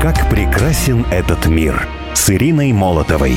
Как прекрасен этот мир с Ириной Молотовой.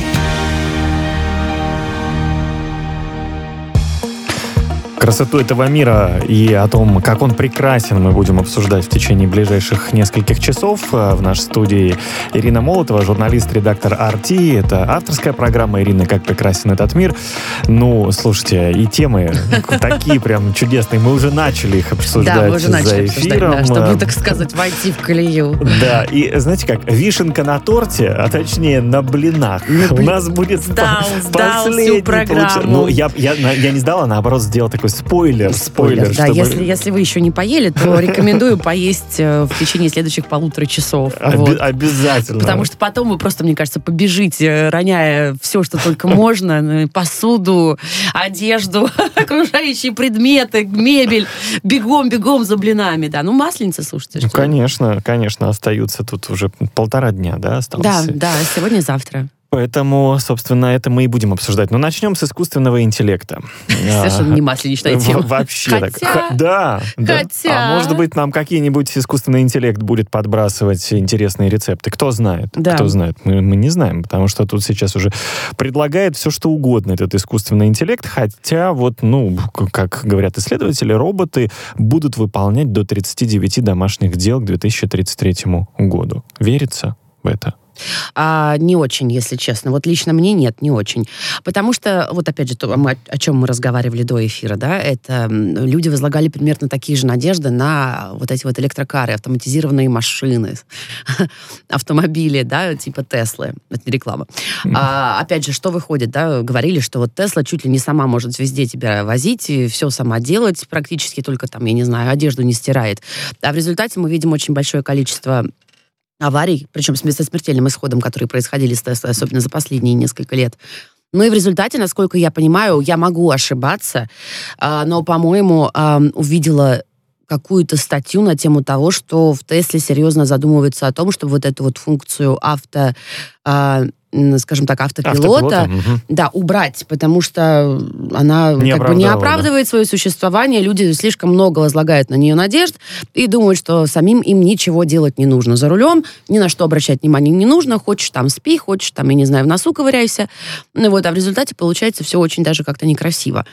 Красоту этого мира и о том, как он прекрасен, мы будем обсуждать в течение ближайших нескольких часов. В нашей студии Ирина Молотова, журналист, редактор RT. Это авторская программа Ирины «Как прекрасен этот мир». Ну, слушайте, и темы такие прям чудесные. Мы уже начали их обсуждать за эфиром. Чтобы, так сказать, войти в колею. Да, и знаете как, вишенка на торте, а точнее на блинах. У нас будет сдал последний. всю программу. Ну, я не сдал, а наоборот сделал такой спойлер. Да, чтобы... если вы еще не поели, то рекомендую поесть в течение следующих 1,5 часов. Обязательно. Потому что потом вы просто, мне кажется, побежите, роняя все, что только можно, посуду, одежду, окружающие предметы, мебель, бегом за блинами. Да, ну, масленица, слушайте. Ну, конечно, остаются тут уже 1,5 дня, да, осталось? Да, сегодня-завтра. Поэтому, собственно, это мы и будем обсуждать. Но начнем с искусственного интеллекта. Совершенно не масленичная тема. Вообще так. Да. А может быть, нам какой-нибудь искусственный интеллект будет подбрасывать интересные рецепты? Кто знает? Да. Кто знает? Мы не знаем, потому что тут сейчас уже предлагает все, что угодно этот искусственный интеллект, хотя вот, как говорят исследователи, роботы будут выполнять до 39 домашних дел к 2033 году. Верится в это? Не очень, если честно. Вот лично мне нет, не очень. Потому что, вот опять же, о чем мы разговаривали до эфира, да, это люди возлагали примерно такие же надежды на вот эти вот электрокары, автоматизированные машины, автомобили, да, типа Теслы. Это не реклама. Опять же, что выходит, да, говорили, что вот Тесла чуть ли не сама может везде тебя возить и все сама делать, практически только там, я не знаю, одежду не стирает. А в результате мы видим очень большое количество аварий, причем со смертельным исходом, которые происходили с Теслой, особенно за последние несколько лет. Ну и в результате, насколько я понимаю, я могу ошибаться, но, по-моему, увидела какую-то статью на тему того, что в Тесле серьезно задумываются о том, чтобы вот эту вот функцию автопилота, да, убрать, потому что она не оправдывает свое существование, люди слишком много возлагают на нее надежд и думают, что самим им ничего делать не нужно за рулем, ни на что обращать внимание не нужно, хочешь там спи, хочешь там, я не знаю, в носу ковыряйся, а в результате получается все очень даже как-то некрасиво.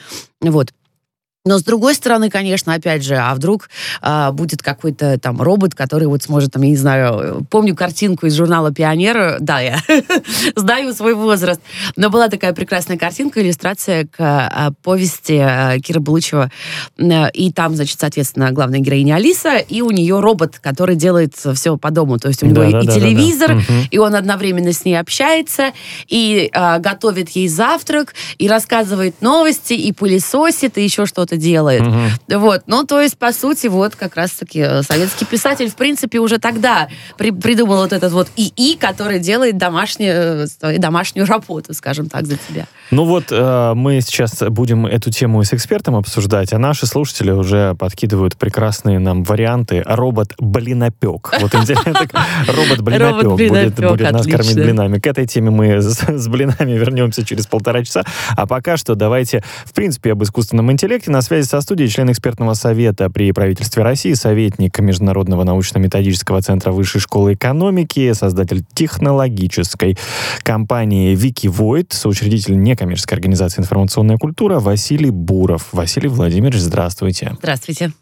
Но, с другой стороны, конечно, опять же, а вдруг будет какой-то там робот, который вот сможет, там, я не знаю, помню картинку из журнала «Пионер», да, я знаю свой возраст, но была такая прекрасная картинка, иллюстрация к повести Киры Булычева, и там, значит, соответственно, главная героиня Алиса, и у нее робот, который делает все по дому, то есть у него и телевизор, и он одновременно с ней общается, и готовит ей завтрак, и рассказывает новости, и пылесосит, и еще что-то делает. То есть, по сути, вот как раз-таки советский писатель, в принципе, уже тогда придумал вот этот вот ИИ, который делает домашнюю работу, скажем так, за тебя. Мы сейчас будем эту тему с экспертом обсуждать, а наши слушатели уже подкидывают прекрасные нам варианты. Робот-блинопек. Вот интересно, робот-блинопек будет нас кормить блинами. К этой теме мы с блинами вернемся через 1,5 часа. А пока что давайте, в принципе, об искусственном интеллекте. На связи со студией член экспертного совета при правительстве России, советник Международного научно-методического центра Высшей школы экономики, создатель технологической компании Wikivoid, соучредитель некоммерческой организации «Информационная культура» Василий Буров. Василий Владимирович, здравствуйте. Здравствуйте.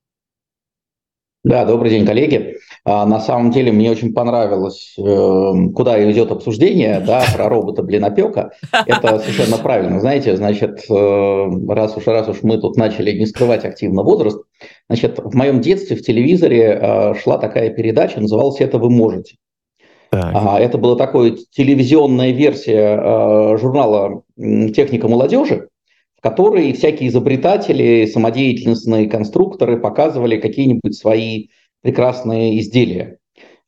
Да, добрый день, коллеги. На самом деле мне очень понравилось, куда идет обсуждение, да, про робота-блинопека. Это совершенно правильно. Знаете, значит, раз уж мы тут начали не скрывать активно возраст, значит, в моем детстве в телевизоре шла такая передача, называлась «Это вы можете». Это была такая телевизионная версия журнала «Техника молодежи», в которой всякие изобретатели, самодеятельные конструкторы показывали какие-нибудь свои прекрасные изделия.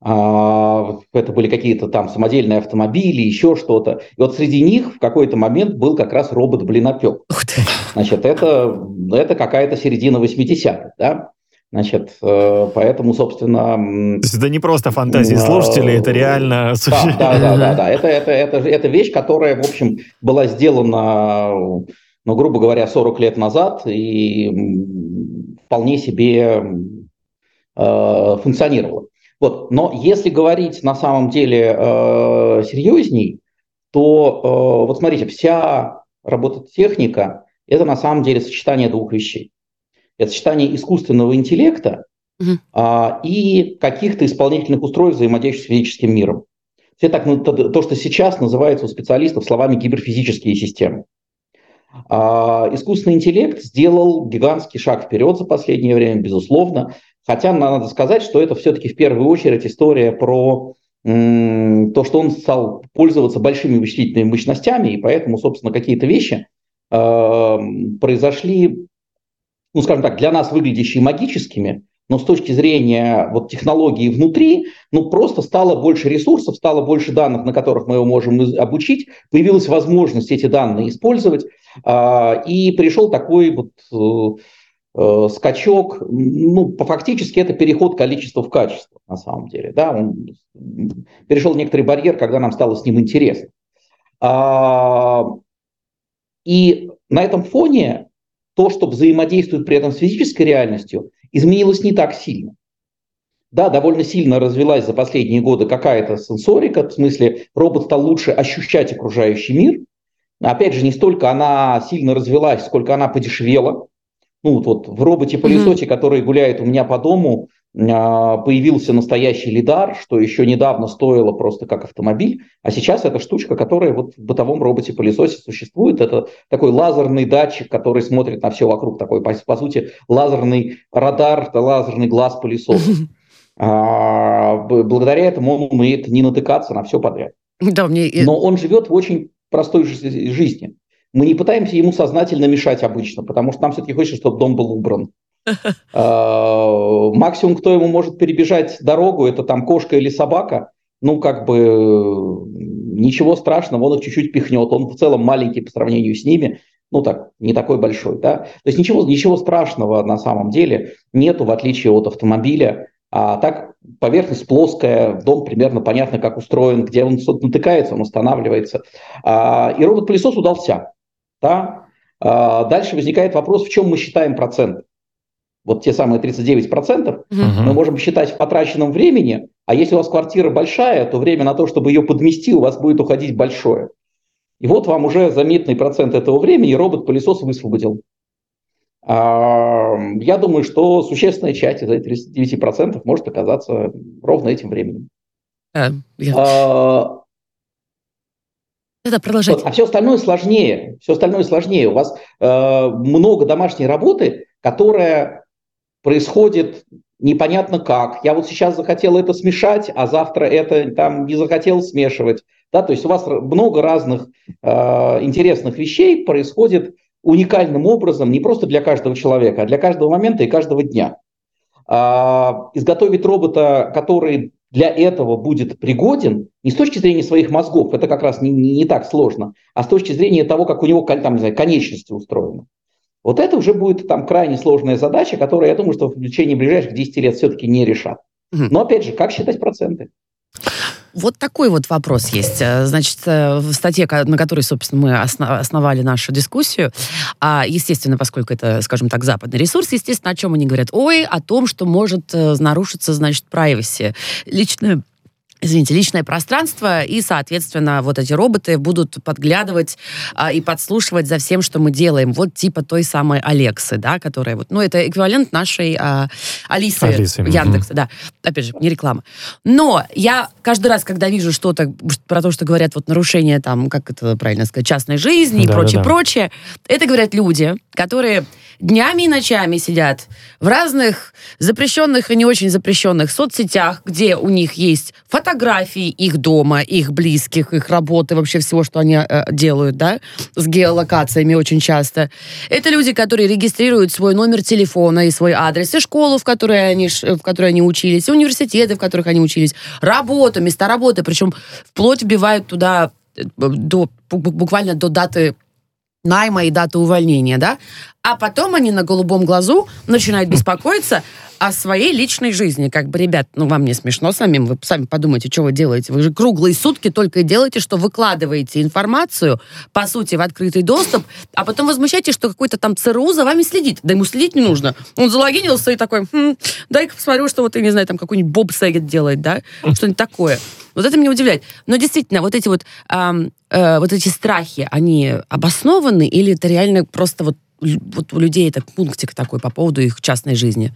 Это были какие-то там самодельные автомобили, еще что-то. И вот среди них в какой-то момент был как раз робот-блинопек. Значит, это какая-то середина 80-х, да? Значит, поэтому, собственно... То есть это не просто фантазии слушателей, это реально... Да. Это вещь, которая, в общем, была сделана, грубо говоря, 40 лет назад и вполне себе функционировала. Вот. Но если говорить на самом деле серьезней, то вот смотрите, вся робототехника – это на самом деле сочетание двух вещей. Это сочетание искусственного интеллекта и каких-то исполнительных устройств, взаимодействующих с физическим миром. Это то, что сейчас называется у специалистов словами киберфизические системы. Искусственный интеллект сделал гигантский шаг вперед за последнее время, безусловно. Хотя надо сказать, что это все-таки в первую очередь история про то, что он стал пользоваться большими вычислительными мощностями, и поэтому, собственно, какие-то вещи произошли, ну, скажем так, для нас выглядящие магическими, но с точки зрения вот технологии внутри, ну, просто стало больше ресурсов, стало больше данных, на которых мы его можем обучить, появилась возможность эти данные использовать, и пришел такой вот скачок, ну, фактически это переход количества в качество, на самом деле, да, он перешел некоторый барьер, когда нам стало с ним интересно. И на этом фоне то, что взаимодействует при этом с физической реальностью, изменилось не так сильно. Да, довольно сильно развилась за последние годы какая-то сенсорика, в смысле робот стал лучше ощущать окружающий мир. Опять же, не столько она сильно развилась, сколько она подешевела. Ну, вот в роботе-пылесосе, который гуляет у меня по дому, появился настоящий лидар, что еще недавно стоило просто как автомобиль, а сейчас это штучка, которая вот в бытовом роботе-пылесосе существует. Это такой лазерный датчик, который смотрит на все вокруг, такой, по сути, лазерный радар, лазерный глаз пылесоса. Благодаря этому он умеет не натыкаться на все подряд. Да, но он живет в очень простой жизни. Мы не пытаемся ему сознательно мешать обычно, потому что нам все-таки хочется, чтобы дом был убран. Максимум, кто ему может перебежать дорогу, это там кошка или собака. Ну, как бы ничего страшного, он их чуть-чуть пихнет. Он в целом маленький по сравнению с ними. Ну, так, не такой большой, да. То есть ничего страшного на самом деле нету, в отличие от автомобиля. А так поверхность плоская, дом примерно понятно, как устроен, где он натыкается, он останавливается. И робот-пылесос удался. Да? Дальше возникает вопрос, в чем мы считаем процент. Вот те самые 39% мы можем считать в потраченном времени, а если у вас квартира большая, то время на то, чтобы ее подмести, у вас будет уходить большое. И вот вам уже заметный процент этого времени робот-пылесос высвободил. Я думаю, что существенная часть из этих 39% может оказаться ровно этим временем. Это продолжайте. А все остальное сложнее. У вас много домашней работы, которая происходит непонятно как. Я вот сейчас захотел это смешать, а завтра это там не захотел смешивать. Да, то есть у вас много разных интересных вещей происходит уникальным образом, не просто для каждого человека, а для каждого момента и каждого дня. Изготовить робота, который для этого будет пригоден, не с точки зрения своих мозгов, это как раз не так сложно, а с точки зрения того, как у него там, не знаю, конечности устроены. Вот это уже будет там крайне сложная задача, которую, я думаю, что в течение ближайших 10 лет все-таки не решат. Но опять же, как считать проценты? Вот такой вот вопрос есть. Значит, в статье, на которой, собственно, мы основали нашу дискуссию, естественно, поскольку это, скажем так, западный ресурс, естественно, о чем они говорят? О том, что может нарушиться, значит, privacy, личное пространство, и, соответственно, вот эти роботы будут подглядывать и подслушивать за всем, что мы делаем. Вот типа той самой Алексы, да, которая вот, ну, это эквивалент нашей Алисы Яндекса, да. Опять же, не реклама. Но я каждый раз, когда вижу что-то про то, что говорят вот нарушение там, как это правильно сказать, частной жизни и прочее, это говорят люди, которые днями и ночами сидят в разных запрещенных и не очень запрещенных соцсетях, где у них есть фотографии их дома, их близких, их работы, вообще всего, что они делают, да, с геолокациями очень часто. Это люди, которые регистрируют свой номер телефона и свой адрес, и школу, в которой они учились, и университеты, в которых они учились, работу, места работы, причем вплоть вбивают туда буквально до даты найма и даты увольнения, да? А потом они на голубом глазу начинают беспокоиться о своей личной жизни. Как бы, ребят, вам не смешно самим, вы сами подумайте, что вы делаете. Вы же круглые сутки только и делаете, что выкладываете информацию, по сути, в открытый доступ, а потом возмущаетесь, что какой-то там ЦРУ за вами следит. Да ему следить не нужно. Он залогинился и такой, дай-ка посмотрю, что я не знаю, там какой-нибудь Боб Сегет делает, да? Что-нибудь такое. Вот это меня удивляет. Но действительно, вот эти эти страхи, они обоснованы или это реально просто вот у людей это пунктик такой по поводу их частной жизни?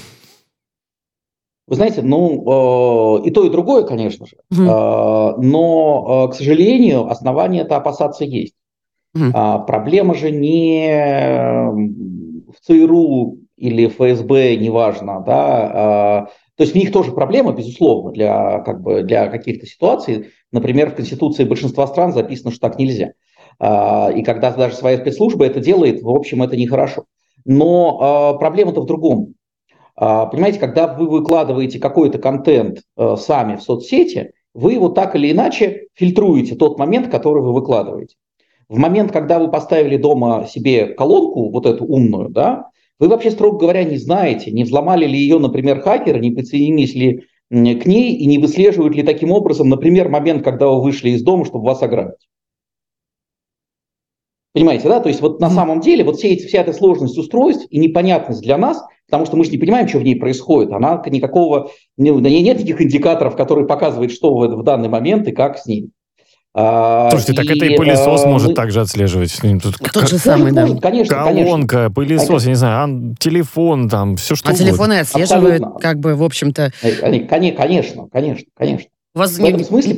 Вы знаете, и то, и другое, конечно же. Но, к сожалению, основания это опасаться есть. Проблема же не в ЦРУ или ФСБ, неважно, да. То есть в них тоже проблема, безусловно, для каких-то ситуаций. Например, в Конституции большинства стран записано, что так нельзя. И когда даже своя спецслужба это делает, в общем, это нехорошо. Но проблема-то в другом. Понимаете, когда вы выкладываете какой-то контент сами в соцсети, вы его так или иначе фильтруете тот момент, который вы выкладываете. В момент, когда вы поставили дома себе колонку, вот эту умную, да, вы вообще, строго говоря, не знаете, не взломали ли ее, например, хакеры, не подсоединились ли к ней и не выслеживают ли таким образом, например, момент, когда вы вышли из дома, чтобы вас ограбить. Понимаете, да? То есть вот на самом деле вот вся эта сложность устройств и непонятность для нас, потому что мы же не понимаем, что в ней происходит, на ней нет никаких индикаторов, которые показывают, что в данный момент и как с ним. Слушайте, так это и пылесос может также отслеживать. Тот же самый, да. Конечно, колонка, пылесос, я не знаю, телефон, там, все что угодно. Телефоны отслеживают, как бы, в общем-то... Конечно. В этом смысле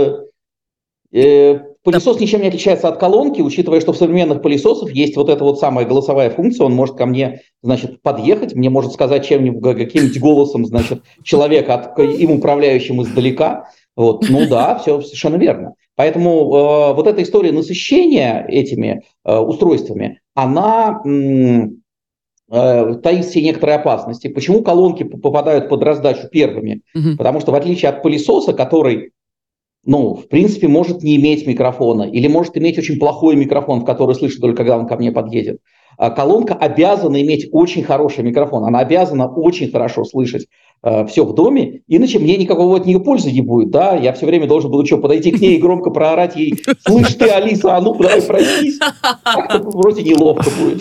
пылесос ничем не отличается от колонки, учитывая, что в современных пылесосах есть вот эта вот самая голосовая функция, он может ко мне, значит, подъехать, мне может сказать каким-нибудь голосом, значит, человека, им управляющим издалека. Вот. Да, все совершенно верно. Поэтому вот эта история насыщения этими устройствами, она таит в себе некоторые опасности. Почему колонки попадают под раздачу первыми? Потому что в отличие от пылесоса, который, в принципе, может не иметь микрофона или может иметь очень плохой микрофон, в который слышит только когда он ко мне подъедет, колонка обязана иметь очень хороший микрофон. Она обязана очень хорошо слышать все в доме, иначе мне никакого от нее пользы не будет. Да? Я все время должен буду подойти к ней и громко проорать ей: «Слышь ты, Алиса, а ну давай проснись». Как-то вроде неловко будет.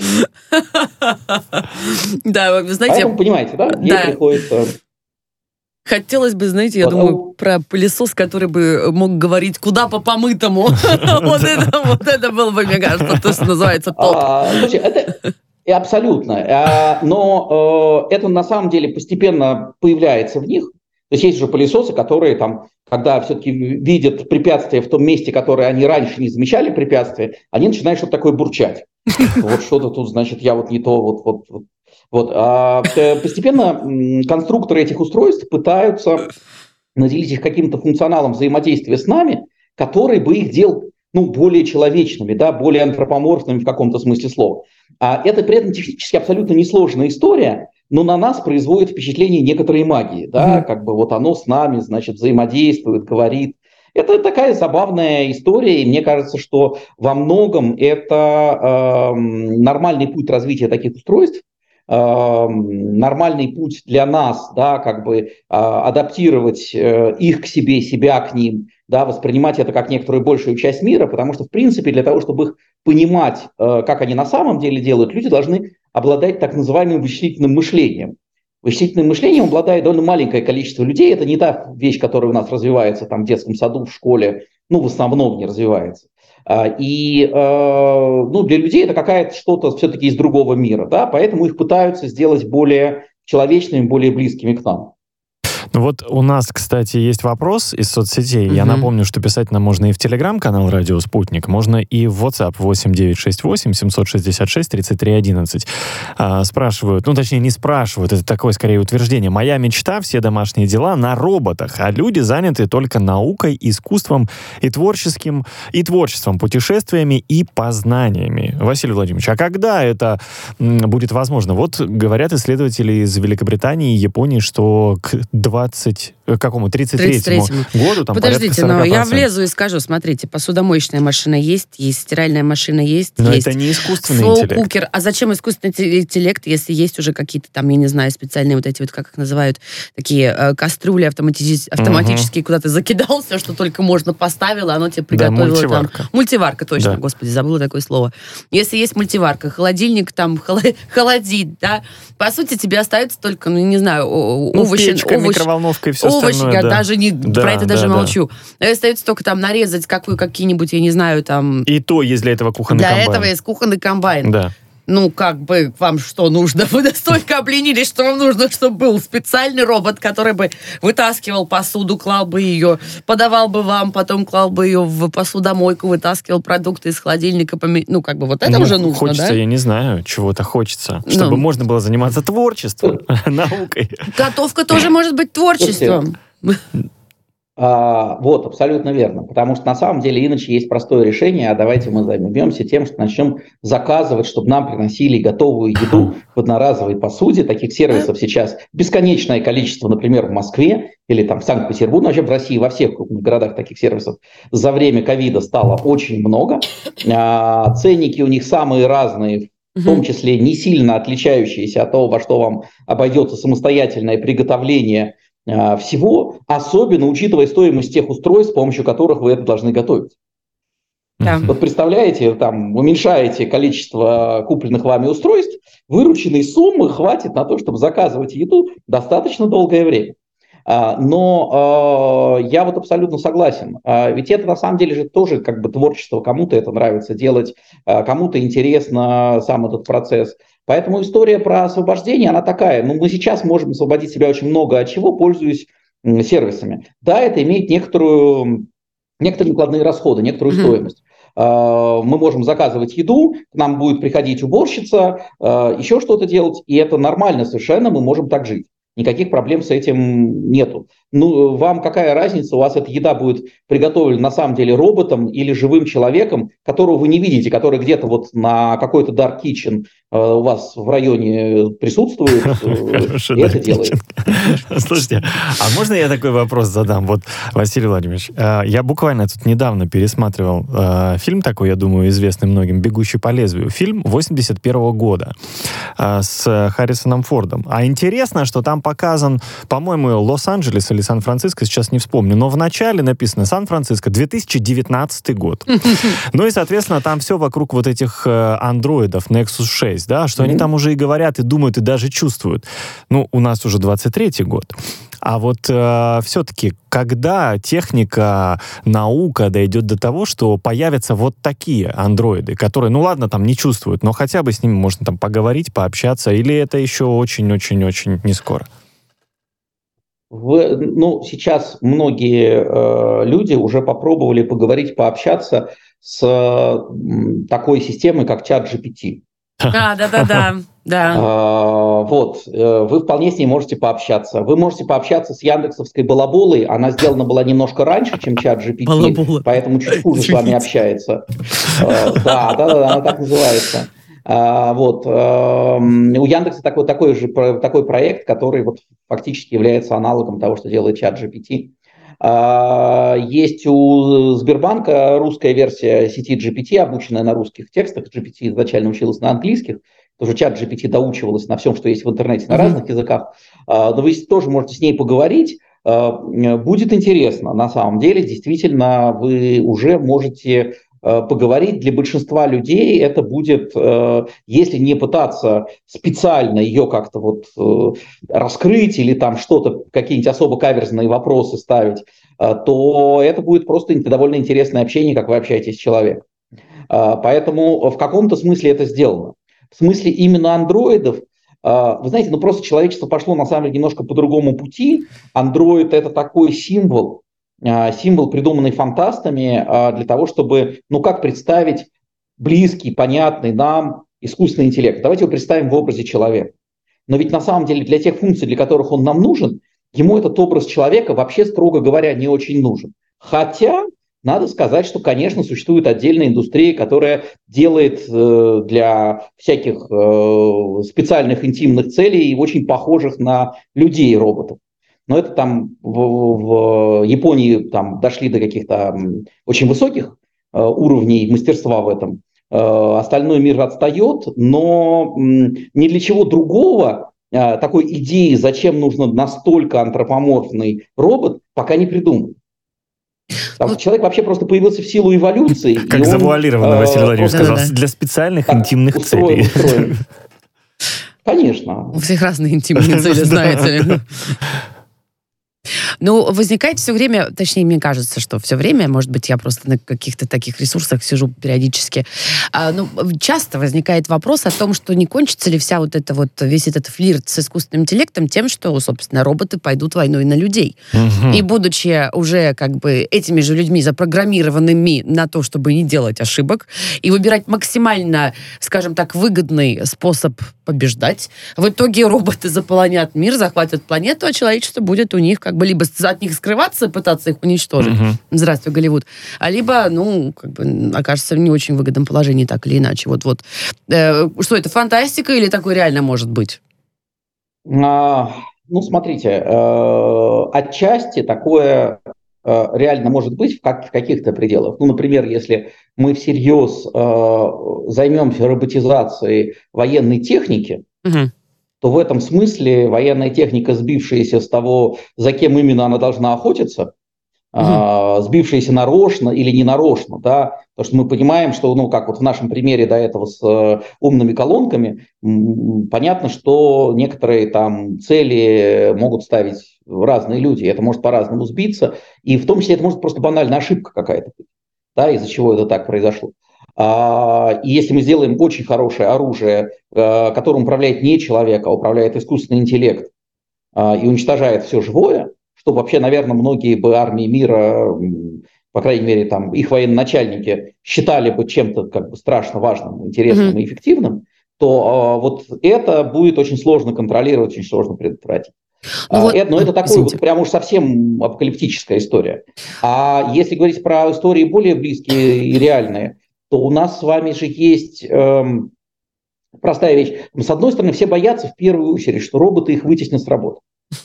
Да, вы знаете... Поэтому, понимаете, да? Ей приходится... Хотелось бы, знаете, я думаю, про пылесос, который бы мог говорить «куда по помытому». Вот это было бы, мне кажется, то, что называется топ. Слушай, это... Абсолютно. Но это на самом деле постепенно появляется в них. То есть есть же пылесосы, которые там, когда все-таки видят препятствия в том месте, которое они раньше не замечали препятствия, они начинают что-то такое бурчать. Вот что-то тут, значит, я вот не то, вот. Постепенно конструкторы этих устройств пытаются наделить их каким-то функционалом взаимодействия с нами, который бы их делал более человечными, да, более антропоморфными в каком-то смысле слова. Это при этом технически абсолютно несложная история, но на нас производит впечатление некоторой магии. Да, как бы вот оно с нами, значит, взаимодействует, говорит. Это такая забавная история, и мне кажется, что во многом это нормальный путь развития таких устройств, нормальный путь для нас, да, как бы адаптировать их к себе, себя к ним, да, воспринимать это как некоторую большую часть мира, потому что, в принципе, для того, чтобы их понимать, как они на самом деле делают, люди должны обладать так называемым вычислительным мышлением. Вычислительным мышлением обладает довольно маленькое количество людей. Это не та вещь, которая у нас развивается там, в детском саду, в школе, в основном не развивается. И для людей это какая-то что-то все-таки из другого мира, да, поэтому их пытаются сделать более человечными, более близкими к нам. Вот у нас, кстати, есть вопрос из соцсетей. Я напомню, что писать нам можно и в Телеграм-канал «Радио Спутник», можно и в WhatsApp 8968-766-3311. Спрашивают, точнее, не спрашивают, это такое, скорее, утверждение. «Моя мечта — все домашние дела на роботах, а люди заняты только наукой, искусством и творчеством, путешествиями и познаниями». Василий Владимирович, а когда это будет возможно? Вот говорят исследователи из Великобритании и Японии, что к какому 33-му году, там подождите, но я влезу и скажу, смотрите, посудомоечная машина есть стиральная машина есть. Но это не искусственный интеллект. Слоу-кукер. А зачем искусственный интеллект, если есть уже какие-то там, я не знаю, специальные вот эти вот, как их называют, такие кастрюли автоматические, куда ты закидал все, что только можно, поставила, оно тебе приготовило. Да, мультиварка. Там. Мультиварка, точно, да. Господи, забыла такое слово. Если есть мультиварка, холодильник там холодит, да, по сути, тебе остается только, не знаю, овощи. Печка, микроволновка и все овощи, остальное. Я даже про это даже молчу. Остается только там нарезать какие-нибудь, я не знаю, там... И то есть для этого кухонный комбайн. Для этого есть кухонный комбайн. Да. Ну, как бы, вам что нужно? Вы настолько обленились, что вам нужно, чтобы был специальный робот, который бы вытаскивал посуду, клал бы ее, подавал бы вам, потом клал бы ее в посудомойку, вытаскивал продукты из холодильника. Ну, как бы, вот это уже нужно, хочется, да? Я не знаю, чего-то хочется. Чтобы можно было заниматься творчеством, наукой. Готовка тоже может быть творчеством. Вот, абсолютно верно. Потому что на самом деле иначе есть простое решение, а давайте мы займемся тем, что начнем заказывать, чтобы нам приносили готовую еду в одноразовой посуде. Таких сервисов сейчас бесконечное количество, например, в Москве или там в Санкт-Петербурге, вообще в России, во всех крупных городах таких сервисов за время ковида стало очень много. Ценники у них самые разные, в том числе не сильно отличающиеся от того, во что вам обойдется самостоятельное приготовление всего, особенно учитывая стоимость тех устройств, с помощью которых вы это должны готовить. Да. Вот представляете, там уменьшаете количество купленных вами устройств, вырученной суммы хватит на то, чтобы заказывать еду достаточно долгое время. Но я вот абсолютно согласен. Ведь это на самом деле же тоже как бы творчество. Кому-то это нравится делать, кому-то интересно сам этот процесс. Поэтому история про освобождение, она такая. Ну, мы сейчас можем освободить себя очень много от чего, пользуясь сервисами. Да, это имеет некоторые накладные расходы, некоторую стоимость. Мы можем заказывать еду, к нам будет приходить уборщица, еще что-то делать, и это нормально совершенно, мы можем так жить. Никаких проблем с этим нету. Ну, вам какая разница, у вас эта еда будет приготовлена на самом деле роботом или живым человеком, которого вы не видите, который где-то вот на какой-то Dark Kitchen у вас в районе присутствует и это делает. Слушайте, а можно я такой вопрос задам? Вот, Василий Владимирович, я буквально тут недавно пересматривал фильм такой, я думаю, известный многим, «Бегущий по лезвию». Фильм 81 года с Харрисоном Фордом. А интересно, что там показан, по-моему, Лос-Анджелес или Сан-Франциско, сейчас не вспомню, но в начале написано Сан-Франциско, 2019 год. Ну и, соответственно, там все вокруг вот этих андроидов Nexus 6, да, что они там уже и говорят, и думают, и даже чувствуют. Ну, у нас уже 23-й год. А вот все-таки, когда техника, наука дойдет до того, что появятся вот такие андроиды, которые, ну ладно, там не чувствуют, но хотя бы с ними можно там поговорить, пообщаться, или это еще очень-очень-очень не скоро? Ну, сейчас многие люди уже попробовали поговорить, пообщаться с такой системой, как ChatGPT. Да. Вот, вы вполне с ней можете пообщаться. Вы можете пообщаться с яндексовской балаболой. Она сделана была немножко раньше, чем ChatGPT, поэтому чуть хуже с вами общается. Да, она так называется. Вот. У Яндекса такой проект, который вот фактически является аналогом того, что делает ChatGPT. Есть у Сбербанка русская версия сети GPT, обученная на русских текстах. GPT изначально училась на английских. Тоже чат GPT доучивалась на всем, что есть в интернете, на разных языках. Но вы тоже можете с ней поговорить. Будет интересно. На самом деле, действительно, вы уже можете поговорить. Для большинства людей это будет, если не пытаться специально ее как-то вот раскрыть или там что-то, какие-нибудь особо каверзные вопросы ставить, то это будет просто довольно интересное общение, как вы общаетесь с человеком. Поэтому в каком-то смысле это сделано. В смысле именно андроидов, вы знаете, ну просто человечество пошло на самом деле немножко по другому пути. Андроид — это такой символ, придуманный фантастами для того, чтобы, ну как представить близкий, понятный нам искусственный интеллект. Давайте его представим в образе человека. Но ведь на самом деле для тех функций, для которых он нам нужен, ему этот образ человека вообще, строго говоря, не очень нужен. Хотя надо сказать, что, конечно, существует отдельная индустрия, которая делает для всяких специальных интимных целей очень похожих на людей роботов. но это там в Японии там дошли до каких-то очень высоких уровней мастерства в этом. Остальной мир отстает, но ни для чего другого такой идеи, зачем нужно настолько антропоморфный робот, пока не придумал. Потому что человек вообще просто появился в силу эволюции. Как завуалированно Василий Владимирович сказал, для специальных интимных целей. Конечно. У всех разные интимные цели, знаете ли. Ну, возникает все время, точнее, мне кажется, что все время, может быть, я просто на каких-то таких ресурсах сижу периодически, часто возникает вопрос о том, что не кончится ли весь этот флирт с искусственным интеллектом тем, что, собственно, роботы пойдут войной на людей. Угу. И будучи уже этими же людьми запрограммированными на то, чтобы не делать ошибок и выбирать максимально, скажем так, выгодный способ побеждать, в итоге роботы заполонят мир, захватят планету, а человечество будет у них либо от них скрываться, пытаться их уничтожить. Здравствуй, Голливуд. А либо, окажется в не очень выгодном положении, так или иначе. Что это, фантастика или такое реально может быть? Смотрите, отчасти такое реально может быть в каких-то пределах. Например, если мы всерьез займемся роботизацией военной техники, то в этом смысле военная техника, сбившаяся с того, за кем именно она должна охотиться, сбившаяся нарочно или не нарочно, да, потому что мы понимаем, что, как в нашем примере до этого с умными колонками, понятно, что некоторые там цели могут ставить разные люди, это может по-разному сбиться, и в том числе это может просто банальная ошибка какая-то быть, да, из-за чего это так произошло. И если мы сделаем очень хорошее оружие, которым управляет не человек, а управляет искусственный интеллект, и уничтожает все живое, что вообще, наверное, многие бы армии мира, по крайней мере, там, их военачальники считали бы чем-то страшно важным, интересным и эффективным, то вот это будет очень сложно контролировать, очень сложно предотвратить. Но это такая прям уж совсем апокалиптическая история. А если говорить про истории более близкие и реальные, то у нас с вами же есть простая вещь. С одной стороны, все боятся в первую очередь, что роботы их вытеснят с работы.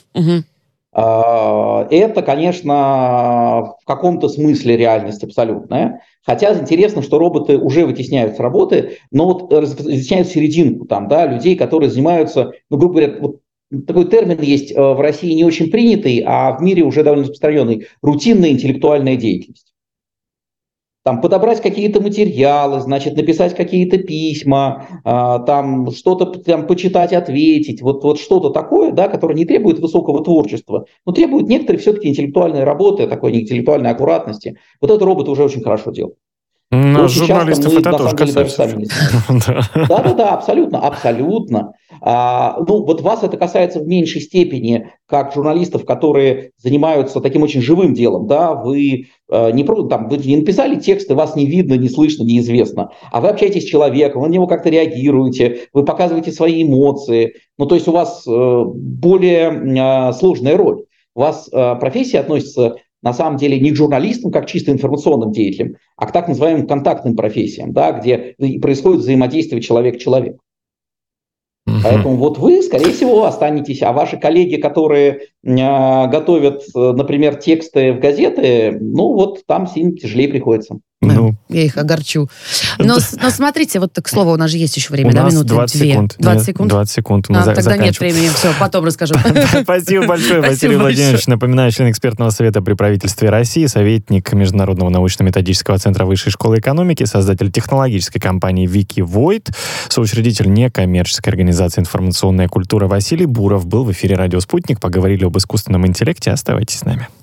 Это, конечно, в каком-то смысле реальность абсолютная. Хотя интересно, что роботы уже вытесняют с работы, но вытесняют серединку людей, которые занимаются, грубо говоря, такой термин есть в России не очень принятый, а в мире уже довольно распространенный – рутинная интеллектуальная деятельность. Подобрать какие-то материалы, написать какие-то письма, что-то почитать, ответить, вот что-то такое, да, которое не требует высокого творчества, но требует некоторой все-таки интеллектуальной работы, такой интеллектуальной аккуратности. Вот это роботы уже очень хорошо делают. Журналистов это тоже касается. Да, абсолютно. Вот вас это касается в меньшей степени, как журналистов, которые занимаются таким очень живым делом, да, вы не написали тексты, вас не видно, не слышно, неизвестно, а вы общаетесь с человеком, вы на него как-то реагируете, вы показываете свои эмоции, то есть у вас более сложная роль. У вас профессия относится на самом деле не к журналистам, как чисто информационным деятелям, а к так называемым контактным профессиям, да, где происходит взаимодействие человек-человек. Поэтому вот вы, скорее всего, останетесь, а ваши коллеги, которые готовят, например, тексты в газеты, там сильно тяжелее приходится. Я их огорчу. Но смотрите, к слову, у нас же есть еще время, у нас минуты 20 2. секунд. 20 секунд? 20 секунд. Мы тогда нет времени, все, потом расскажу. Спасибо большое, Василий Владимирович. Напоминаю, член экспертного совета при правительстве России, советник Международного научно-методического центра Высшей школы экономики, создатель технологической компании Wikivoid, соучредитель некоммерческой организации «Информационная культура» Василий Буров был в эфире «Радио Спутник». Поговорили об искусственном интеллекте. Оставайтесь с нами.